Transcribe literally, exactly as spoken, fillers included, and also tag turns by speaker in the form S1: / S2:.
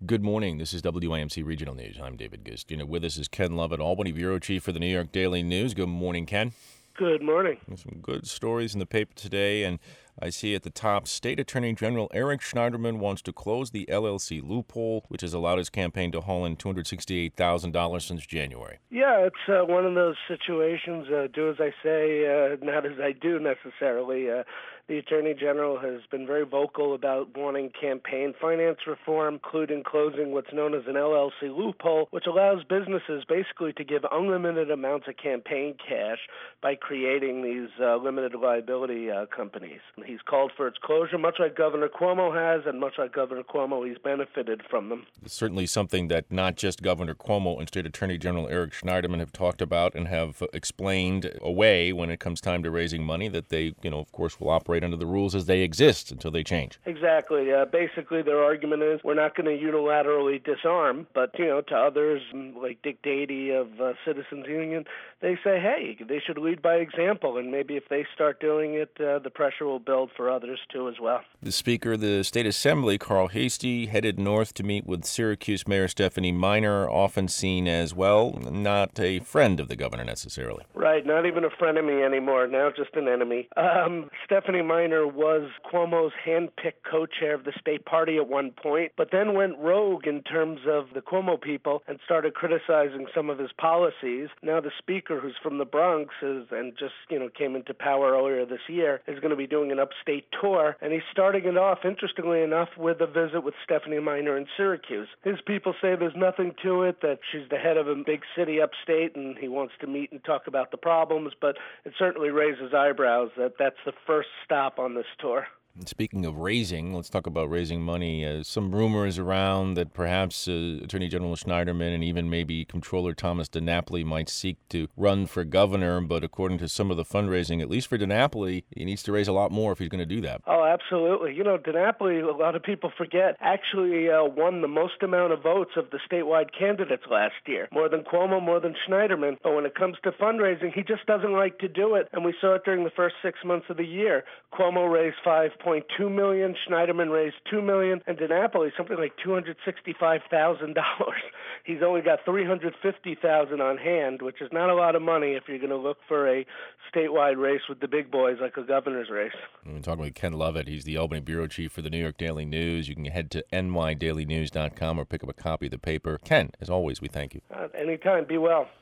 S1: Good morning. This is W I M C Regional News. I'm David Gist. You know, with us is Ken Lovett, Albany Bureau Chief for the New York Daily News. Good morning, Ken.
S2: Good morning.
S1: There's some good stories in the paper today, and I see at the top, State Attorney General Eric Schneiderman wants to close the L L C loophole, which has allowed his campaign to haul in two hundred sixty-eight thousand dollars since January.
S2: Yeah, it's uh, one of those situations, uh, do as I say, uh, not as I do necessarily. Uh, the Attorney General has been very vocal about wanting campaign finance reform, including closing what's known as an L L C loophole, which allows businesses basically to give unlimited amounts of campaign cash by creating these uh, limited liability uh, companies. He's called for its closure, much like Governor Cuomo has, and much like Governor Cuomo, he's benefited from them.
S1: It's certainly something that not just Governor Cuomo and State Attorney General Eric Schneiderman have talked about and have explained away when it comes time to raising money, that they, you know, of course, will operate under the rules as they exist until they change.
S2: Exactly. Uh, basically, their argument is we're not going to unilaterally disarm, but, you know, to others, like Dick Dady of uh, Citizens Union, they say, hey, they should lead by example, and maybe if they start doing it, uh, the pressure will build for others, too, as well.
S1: The Speaker of the State Assembly, Carl Heastie, headed north to meet with Syracuse Mayor Stephanie Miner, often seen as, well, not a friend of the governor necessarily.
S2: Right, not even a frenemy anymore, now just an enemy. Um, Stephanie Miner was Cuomo's hand-picked co-chair of the state party at one point, but then went rogue in terms of the Cuomo people and started criticizing some of his policies. Now the Speaker, who's from the Bronx is, and just, you know, came into power earlier this year, is going to be doing an upstate tour, and he's starting it off, interestingly enough, with a visit with Stephanie Miner in Syracuse. His people say there's nothing to it, that she's the head of a big city upstate, and he wants to meet and talk about the problems, but it certainly raises eyebrows that that's the first stop on this tour.
S1: And speaking of raising, let's talk about raising money. Uh, some rumors around that perhaps uh, Attorney General Schneiderman and even maybe Comptroller Thomas DiNapoli might seek to run for governor, but according to some of the fundraising, at least for DiNapoli, he needs to raise a lot more if he's going to do that.
S2: Oh, absolutely. You know, DiNapoli, a lot of people forget, actually uh, won the most amount of votes of the statewide candidates last year, more than Cuomo, more than Schneiderman. But when it comes to fundraising, he just doesn't like to do it, and we saw it during the first six months of the year. Cuomo raised five point two million dollars, Schneiderman raised two million dollars, and DiNapoli something like two hundred sixty-five thousand dollars. He's only got three hundred fifty thousand dollars on hand, which is not a lot of money if you're going to look for a statewide race with the big boys like a governor's race.
S1: We're talking with Ken Lovett. He's the Albany Bureau Chief for the New York Daily News. You can head to N Y daily news dot com or pick up a copy of the paper. Ken, as always, we thank you.
S2: Uh, anytime. Be well.